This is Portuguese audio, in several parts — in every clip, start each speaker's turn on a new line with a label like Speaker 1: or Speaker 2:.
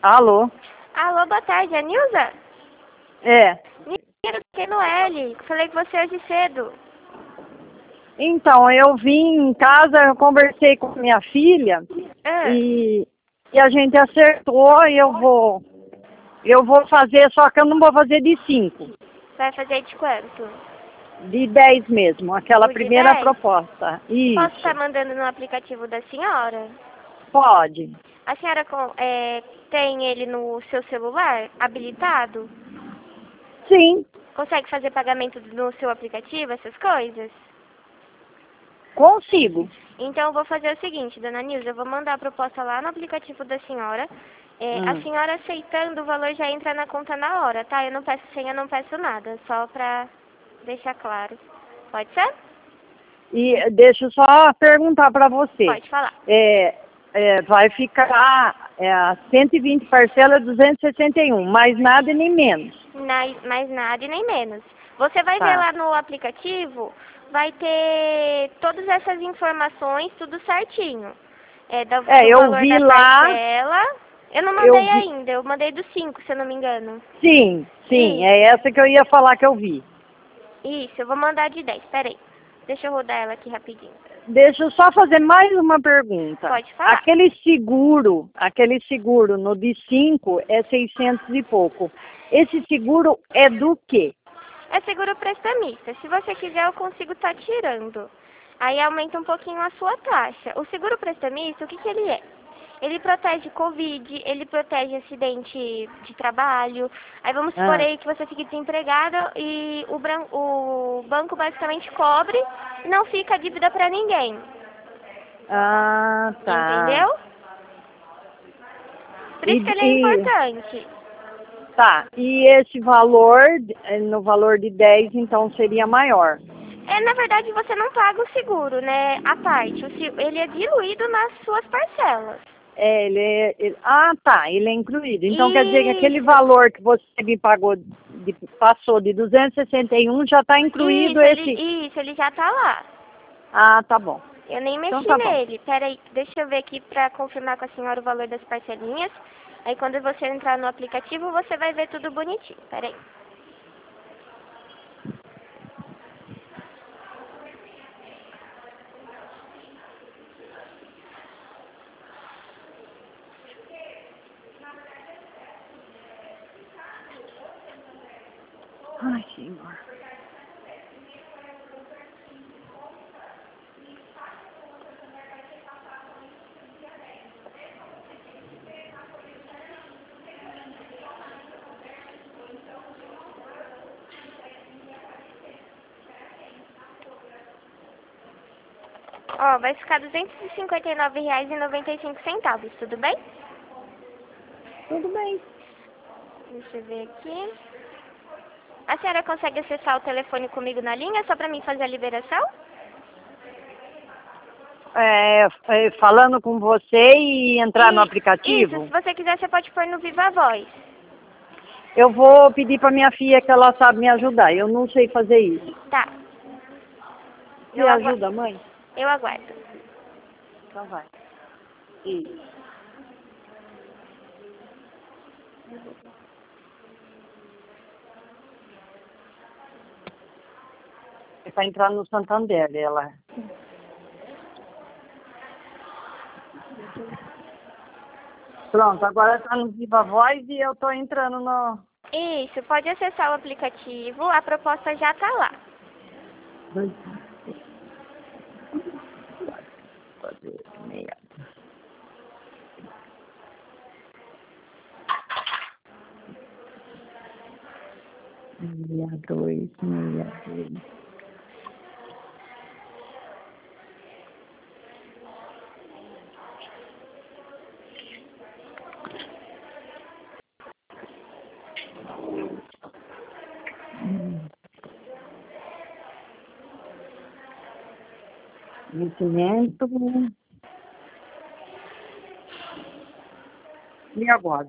Speaker 1: Alô?
Speaker 2: Alô, boa tarde, é Nilza?
Speaker 1: É.
Speaker 2: Nilza, aqui no L. Falei com você hoje cedo.
Speaker 1: Então, eu vim em casa, eu conversei com minha filha e a gente acertou e eu vou fazer, só que eu não vou fazer de 5,
Speaker 2: Vai fazer de quanto?
Speaker 1: de 10 mesmo, aquela
Speaker 2: O de
Speaker 1: primeira
Speaker 2: 10?
Speaker 1: proposta.
Speaker 2: Posso
Speaker 1: Isso,
Speaker 2: estar mandando no aplicativo da senhora?
Speaker 1: pode.
Speaker 2: A senhora tem ele no seu celular, habilitado?
Speaker 1: Sim,
Speaker 2: Consegue fazer pagamento no seu aplicativo, essas coisas?
Speaker 1: consigo.
Speaker 2: Então eu vou fazer o seguinte, dona Nilza, eu vou mandar a proposta lá no aplicativo da senhora. A senhora aceitando, o valor já entra na conta na hora, tá? Eu não peço senha, não peço nada, só pra deixar claro. Pode ser?
Speaker 1: E deixa eu só perguntar para você.
Speaker 2: Pode falar.
Speaker 1: Vai ficar 120 parcelas, 261, mais nada e nem menos.
Speaker 2: Mais nada e nem menos. Você vai ver
Speaker 1: Tá.
Speaker 2: lá no aplicativo, vai ter todas essas informações, tudo certinho. Do
Speaker 1: Eu
Speaker 2: valor
Speaker 1: vi
Speaker 2: da
Speaker 1: lá.
Speaker 2: parcela. Eu não
Speaker 1: Eu
Speaker 2: mandei
Speaker 1: vi.
Speaker 2: ainda, eu mandei do 5, se eu não me engano.
Speaker 1: Sim,
Speaker 2: Isso.
Speaker 1: é essa que eu ia falar que eu vi.
Speaker 2: Isso, eu vou mandar de 10, peraí. Deixa eu rodar ela aqui rapidinho.
Speaker 1: Deixa eu só fazer mais uma pergunta.
Speaker 2: Pode falar.
Speaker 1: Aquele seguro no de 5 é 600 e pouco. Esse seguro é do quê?
Speaker 2: É seguro prestamista. Se você quiser, eu consigo estar tirando. Aí aumenta um pouquinho a sua taxa. O seguro prestamista, o que ele é? Ele protege Covid, ele protege acidente de trabalho. Aí vamos supor aí que você fique desempregada e o banco basicamente cobre e não fica dívida para ninguém.
Speaker 1: Ah, tá.
Speaker 2: Entendeu? Por isso que ele é importante.
Speaker 1: Tá, e esse valor, no valor de 10, então seria maior.
Speaker 2: Na verdade, você não paga o seguro, né? A parte. Ele é diluído nas suas parcelas.
Speaker 1: Ele é incluído. Então quer dizer que aquele
Speaker 2: Isso.
Speaker 1: valor que você me pagou, passou de 261, já está incluído
Speaker 2: Isso, ele já tá lá.
Speaker 1: Ah, tá bom.
Speaker 2: Eu nem mexi
Speaker 1: Então tá bom.
Speaker 2: nele. Peraí, deixa eu ver aqui pra confirmar com a senhora o valor das parcelinhas. Aí quando você entrar no aplicativo, você vai ver tudo bonitinho. Peraí.
Speaker 1: Ai, senhor.
Speaker 2: Ó, vai ficar R$ 259,95, tudo bem?
Speaker 1: Tudo bem.
Speaker 2: Deixa eu ver aqui. A senhora consegue acessar o telefone comigo na linha só pra mim fazer a liberação?
Speaker 1: Falando com você e entrar no aplicativo?
Speaker 2: Isso, se você quiser, você pode pôr no Viva Voz.
Speaker 1: Eu vou pedir para minha filha que ela sabe me ajudar. Eu não sei fazer isso.
Speaker 2: Tá.
Speaker 1: Você ajuda, mãe?
Speaker 2: Eu aguardo.
Speaker 1: Então vai. Isso. É para entrar no Santander, ela. Pronto, agora está no Viva Voz e eu estou entrando no...
Speaker 2: Isso, pode acessar o aplicativo, a proposta já tá lá.
Speaker 1: Dois. Vencimento. E agora?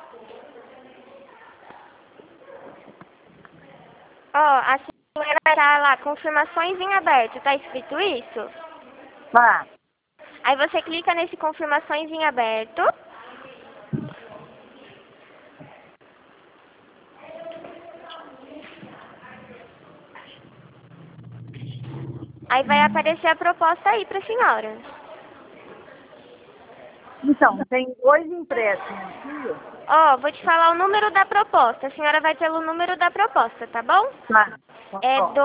Speaker 2: Ó, a senhora tá lá, confirmações em aberto, tá escrito isso?
Speaker 1: Tá.
Speaker 2: Aí você clica nesse confirmações em aberto. Aí vai aparecer a proposta aí pra senhora.
Speaker 1: Então, tem 2 empréstimos aqui.
Speaker 2: Ó, vou te falar o número da proposta. A senhora vai pelo número da proposta, tá bom?
Speaker 1: Tá.
Speaker 2: É
Speaker 1: Ó,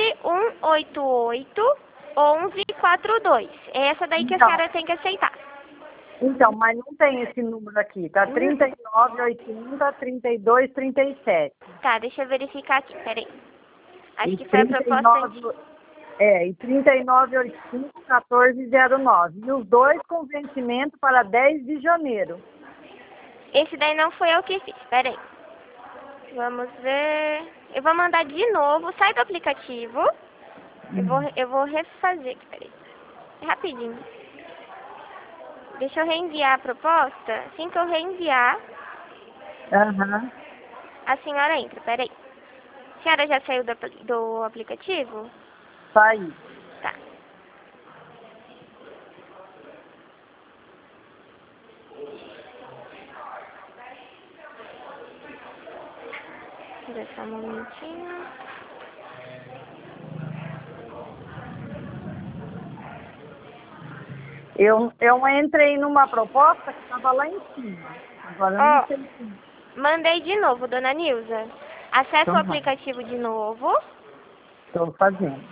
Speaker 2: 12188-1142. É essa daí que a
Speaker 1: então,
Speaker 2: senhora tem que aceitar.
Speaker 1: mas não tem esse número aqui. Tá 3980 3237.
Speaker 2: Tá, deixa eu verificar aqui, peraí. Acho
Speaker 1: E
Speaker 2: que foi a proposta de...
Speaker 1: 39, e 3985 1409. E os dois com vencimento para 10 de janeiro.
Speaker 2: Esse daí não foi eu que fiz, peraí. Vamos ver... Eu vou mandar de novo, sai do aplicativo. Eu vou refazer aqui, peraí. Rapidinho. Deixa eu reenviar a proposta. Assim que eu reenviar,
Speaker 1: Aham.
Speaker 2: a senhora entra, peraí. A senhora já saiu do aplicativo?
Speaker 1: Saí.
Speaker 2: Tá. Deixa só um momentinho.
Speaker 1: Eu entrei numa proposta que estava lá em cima. Agora eu
Speaker 2: Ó,
Speaker 1: não sei se...
Speaker 2: mandei de novo, dona Nilza. Acesse
Speaker 1: Então
Speaker 2: o
Speaker 1: vai.
Speaker 2: aplicativo de novo.
Speaker 1: Estou fazendo.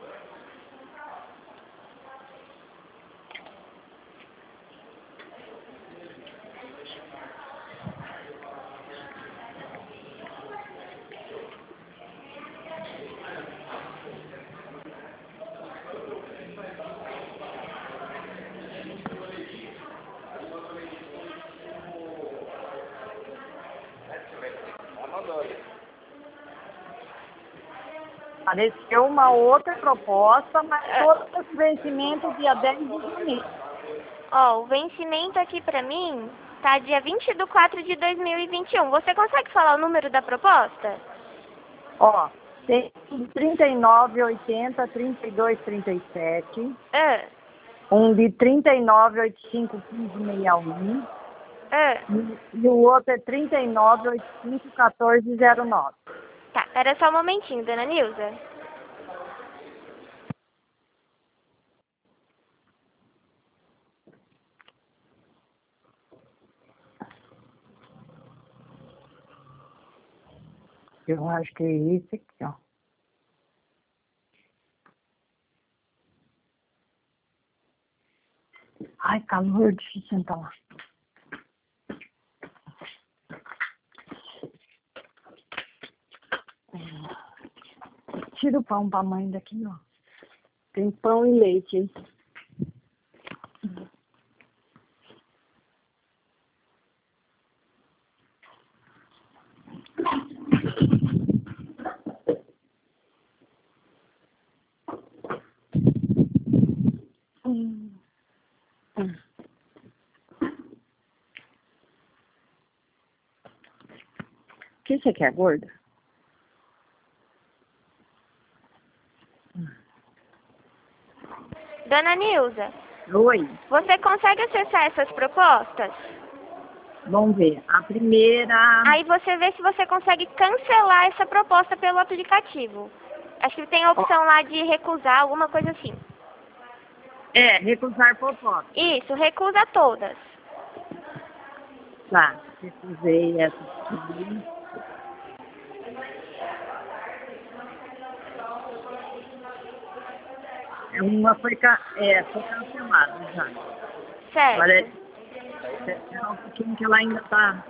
Speaker 1: Apareceu uma outra proposta, mas todo esse vencimento dia 10 de janeiro.
Speaker 2: Ó, o vencimento aqui pra mim tá dia 20 de 4 de 2021. Você consegue falar o número da proposta?
Speaker 1: Ó, tem 3980 3237,
Speaker 2: Ah,
Speaker 1: um de 3985 1561
Speaker 2: ah.
Speaker 1: e o outro é 3985 1409.
Speaker 2: Tá, pera só um momentinho, dona Nilza.
Speaker 1: Eu acho que é esse aqui, ó. Ai, calor, deixa eu sentar lá. Tira o pão pra mãe daqui, ó. Tem pão e leite aí. O que você quer, gorda?
Speaker 2: Dona Nilza,
Speaker 1: Oi,
Speaker 2: você consegue acessar essas propostas?
Speaker 1: vamos ver. A primeira...
Speaker 2: Aí você vê se você consegue cancelar essa proposta pelo aplicativo. Acho que tem a opção lá de recusar, alguma coisa assim.
Speaker 1: É, recusar proposta.
Speaker 2: Isso, recusa todas.
Speaker 1: Tá, recusei essa aqui. Uma foi, foi cancelada já. Agora
Speaker 2: Certo.
Speaker 1: é um pouquinho que ela ainda tá...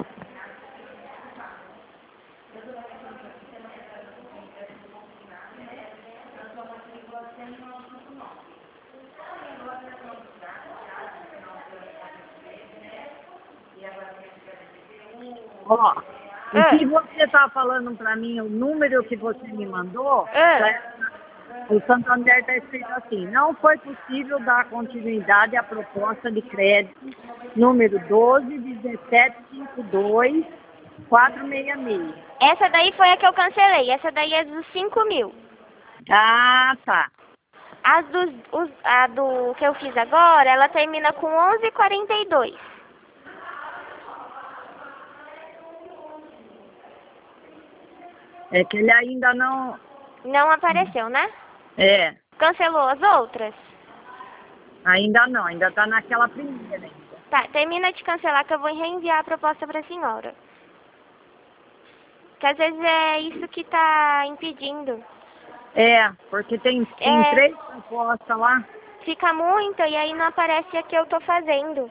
Speaker 1: Ó, o que você tá falando pra mim, o número que você me mandou, o Santander está escrito assim: não foi possível dar continuidade à proposta de crédito número 12 1752 466.
Speaker 2: Essa daí foi a que eu cancelei. Essa daí é dos 5.000.
Speaker 1: Ah, tá.
Speaker 2: A do que eu fiz agora, ela termina com 11,42.
Speaker 1: É que ele ainda não...
Speaker 2: Não apareceu, né?
Speaker 1: É.
Speaker 2: Cancelou as outras?
Speaker 1: Ainda não, ainda tá naquela primeira ainda.
Speaker 2: Tá, termina de cancelar que eu vou reenviar a proposta pra senhora. Que às vezes é isso que tá impedindo.
Speaker 1: É, porque tem 3 propostas lá.
Speaker 2: Fica muito e aí não aparece a que eu tô fazendo.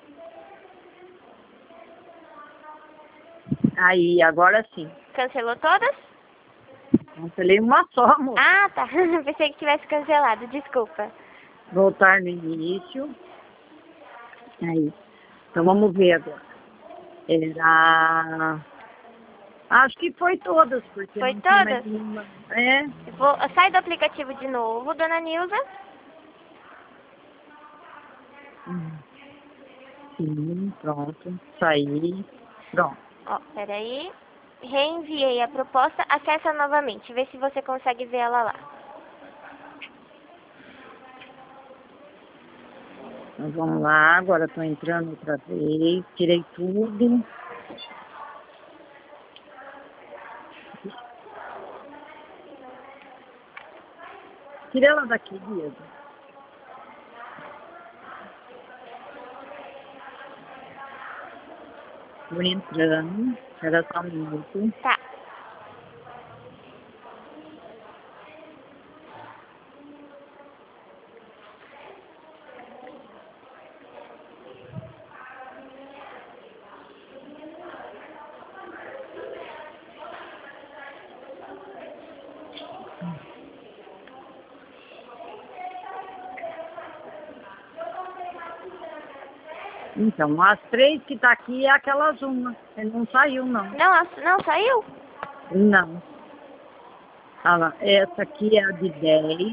Speaker 1: Aí, agora sim.
Speaker 2: Cancelou todas?
Speaker 1: Cancelei uma só, moça.
Speaker 2: Ah, tá. Pensei que tivesse cancelado, desculpa.
Speaker 1: Voltar no início. Aí. Então vamos ver agora. Era... Acho que foi todas, porque
Speaker 2: Foi
Speaker 1: não tinha mais
Speaker 2: todas?
Speaker 1: nenhuma.
Speaker 2: Sai do aplicativo de novo, dona Nilza.
Speaker 1: Sim, pronto. Saí. Pronto.
Speaker 2: Ó, peraí. Reenviei a proposta, acessa novamente, vê se você consegue ver ela lá.
Speaker 1: Então vamos lá, agora estou entrando outra vez. Tirei tudo. Tirei ela daqui mesmo. Estou entrando. Era só um minuto.
Speaker 2: Tá.
Speaker 1: Então, as 3 que tá aqui é aquelas uma. Ele não saiu, não.
Speaker 2: Não saiu?
Speaker 1: Não. Ah lá, essa aqui é a de 10.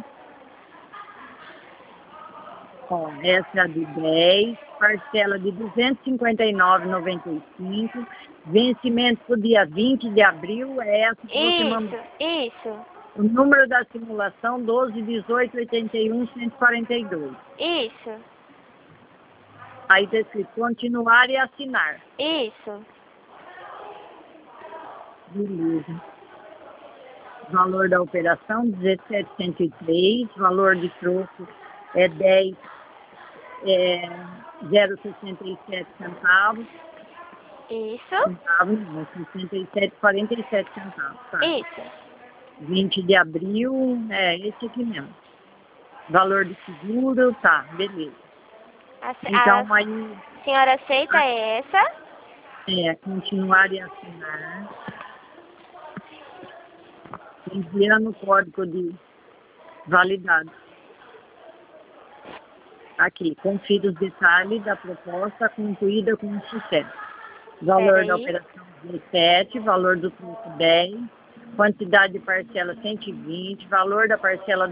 Speaker 1: Ó, essa é a de 10. Parcela de R$ 259,95. Vencimento para o dia 20 de abril. É essa que você mandou.
Speaker 2: Isso.
Speaker 1: O número da simulação 121881-142.
Speaker 2: Isso.
Speaker 1: Aí está escrito continuar e assinar.
Speaker 2: Isso.
Speaker 1: Beleza. Valor da operação 1703. Valor de troco é 0,67 centavos.
Speaker 2: Isso.
Speaker 1: Centavos, não, 67,47 centavos. Tá.
Speaker 2: Isso.
Speaker 1: 20 de abril, esse aqui mesmo. Valor de seguro, tá, beleza. Então aí...
Speaker 2: A senhora aceita essa?
Speaker 1: Continuar e assinar. Envia no código de validade. Aqui, confira os detalhes da proposta concluída com sucesso. Valor da operação 17, valor do troco 10, quantidade de parcela 120, valor da parcela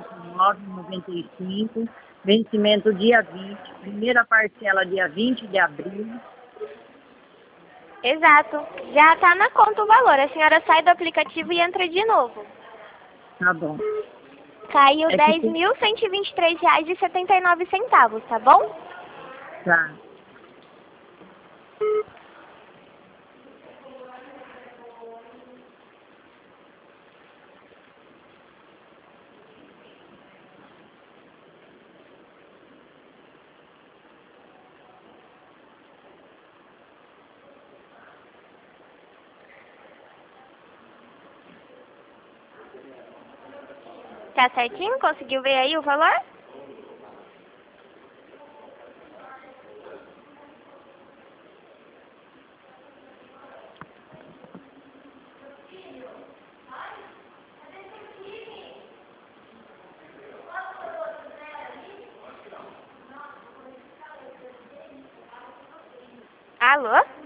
Speaker 1: 259,95, vencimento dia 20, primeira parcela dia 20 de abril.
Speaker 2: Exato. Já está na conta o valor. A senhora sai do aplicativo e entra de novo.
Speaker 1: Tá bom.
Speaker 2: Caiu R$ 10.123,79, tá bom?
Speaker 1: Tá.
Speaker 2: Tá certinho? Conseguiu ver aí o valor? Alô?